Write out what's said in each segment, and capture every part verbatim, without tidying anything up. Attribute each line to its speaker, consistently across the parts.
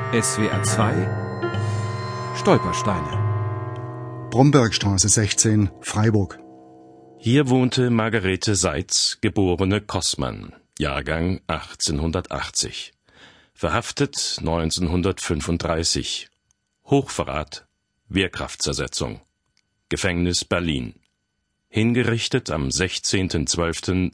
Speaker 1: S W R zwei Stolpersteine.
Speaker 2: Brombergstraße sechzehn, Freiburg.
Speaker 3: Hier wohnte Margarete Seitz, geborene Kossmann, Jahrgang achtzehnhundertachtzig. Verhaftet neunzehnhundertfünfunddreißig. Hochverrat, Wehrkraftzersetzung. Gefängnis Berlin. Hingerichtet am sechzehnten zwölften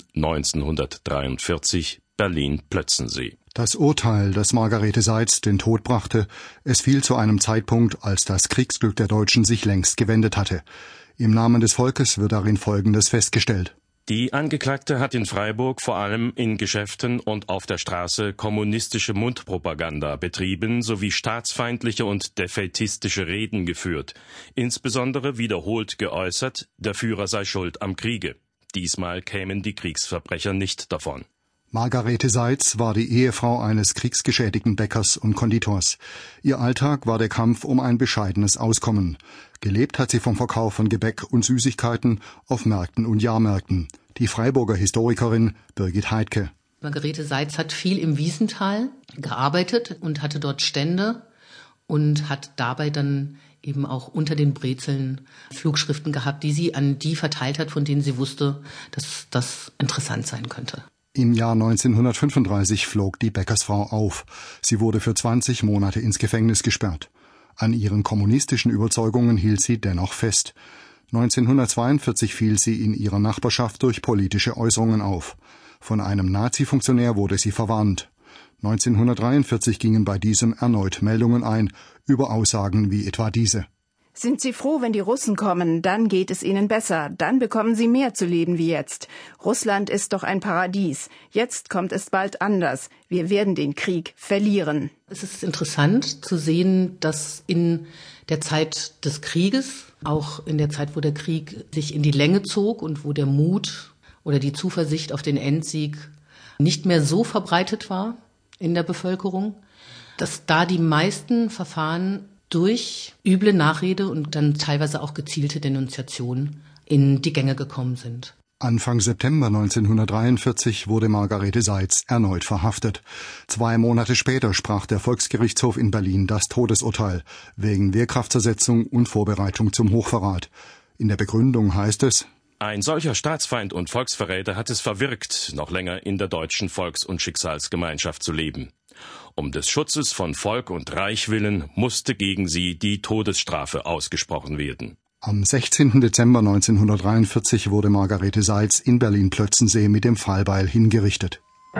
Speaker 3: neunzehnhundertdreiundvierzig, Berlin-Plötzensee.
Speaker 2: Das Urteil, das Margarete Seitz den Tod brachte, es fiel zu einem Zeitpunkt, als das Kriegsglück der Deutschen sich längst gewendet hatte. Im Namen des Volkes wird darin Folgendes festgestellt.
Speaker 3: Die Angeklagte hat in Freiburg vor allem in Geschäften und auf der Straße kommunistische Mundpropaganda betrieben sowie staatsfeindliche und defätistische Reden geführt, insbesondere wiederholt geäußert, der Führer sei schuld am Kriege. Diesmal kämen die Kriegsverbrecher nicht davon.
Speaker 2: Margarete Seitz war die Ehefrau eines kriegsgeschädigten Bäckers und Konditors. Ihr Alltag war der Kampf um ein bescheidenes Auskommen. Gelebt hat sie vom Verkauf von Gebäck und Süßigkeiten auf Märkten und Jahrmärkten. Die Freiburger Historikerin Birgit Heidke.
Speaker 4: Margarete Seitz hat viel im Wiesental gearbeitet und hatte dort Stände und hat dabei dann eben auch unter den Brezeln Flugschriften gehabt, die sie an die verteilt hat, von denen sie wusste, dass das interessant sein könnte.
Speaker 2: Im Jahr neunzehnhundertfünfunddreißig flog die Bäckersfrau auf. Sie wurde für zwanzig Monate ins Gefängnis gesperrt. An ihren kommunistischen Überzeugungen hielt sie dennoch fest. neunzehnhundertzweiundvierzig fiel sie in ihrer Nachbarschaft durch politische Äußerungen auf. Von einem Nazi-Funktionär wurde sie verwarnt. neunzehnhundertdreiundvierzig gingen bei diesem erneut Meldungen ein über Aussagen wie etwa diese.
Speaker 5: Sind Sie froh, wenn die Russen kommen? Dann geht es Ihnen besser. Dann bekommen Sie mehr zu leben wie jetzt. Russland ist doch ein Paradies. Jetzt kommt es bald anders. Wir werden den Krieg verlieren.
Speaker 4: Es ist interessant zu sehen, dass in der Zeit des Krieges, auch in der Zeit, wo der Krieg sich in die Länge zog und wo der Mut oder die Zuversicht auf den Endsieg nicht mehr so verbreitet war in der Bevölkerung, dass da die meisten Verfahren durch üble Nachrede und dann teilweise auch gezielte Denunziation in die Gänge gekommen sind.
Speaker 2: Anfang September neunzehnhundertdreiundvierzig wurde Margarete Seitz erneut verhaftet. Zwei Monate später sprach der Volksgerichtshof in Berlin das Todesurteil wegen Wehrkraftzersetzung und Vorbereitung zum Hochverrat. In der Begründung heißt es:
Speaker 3: Ein solcher Staatsfeind und Volksverräter hat es verwirkt, noch länger in der deutschen Volks- und Schicksalsgemeinschaft zu leben. Um des Schutzes von Volk und Reich willen musste gegen sie die Todesstrafe ausgesprochen werden.
Speaker 2: Am sechzehnten Dezember neunzehnhundertdreiundvierzig wurde Margarete Seitz in Berlin-Plötzensee mit dem Fallbeil hingerichtet.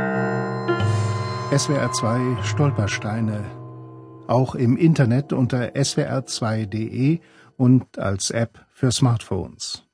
Speaker 6: S W R zwei Stolpersteine. Auch im Internet unter S W R zwei Punkt de und als App für Smartphones.